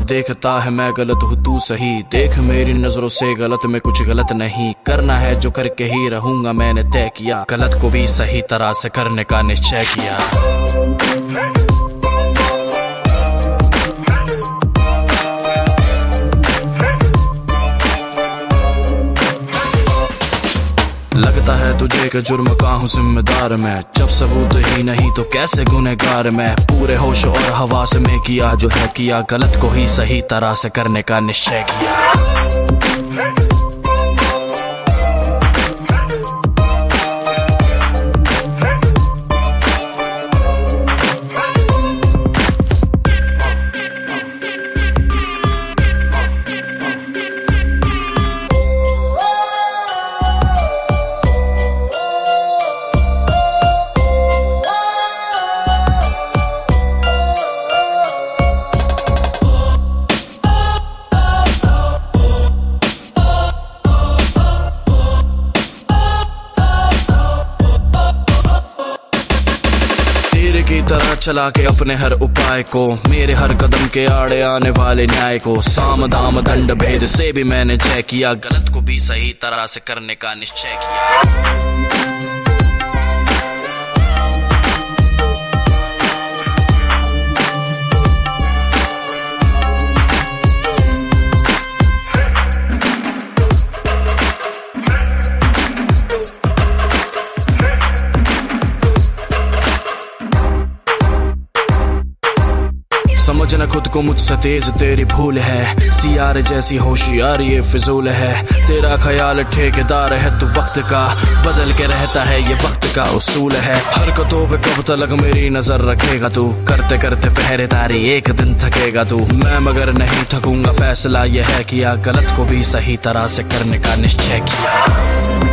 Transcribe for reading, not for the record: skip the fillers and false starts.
देखता है मैं गलत हूँ तू सही। देख मेरी नजरों से गलत में कुछ गलत नहीं, करना है जो करके ही रहूंगा मैंने तय किया। गलत को भी सही तरह से करने का निश्चय किया। लगता है तुझे कि जुर्म का हूँ जिम्मेदार मैं, जब सबूत ही नहीं तो कैसे गुनहगार मैं। पूरे होश और हवास में किया जो है किया, गलत को ही सही तरह से करने का निश्चय किया। की तरह चला के अपने हर उपाय को, मेरे हर कदम के आड़े आने वाले न्याय को। साम दाम दंड भेद से भी मैंने जय किया, गलत को भी सही तरह से करने का निश्चय किया। समझना खुद को मुझसे तेज तेरी भूल है, सियार जैसी होशियारी ये फिजूल है। तेरा ख्याल ठेकेदार है तू वक्त का, बदल के रहता है ये वक्त का उसूल है। हरकतों पे कब तक मेरी नजर रखेगा तू, करते करते पहरेदारी एक दिन थकेगा तू। मैं मगर नहीं थकूंगा, फैसला ये है किया, गलत को भी सही तरह से करने का निश्चय किया।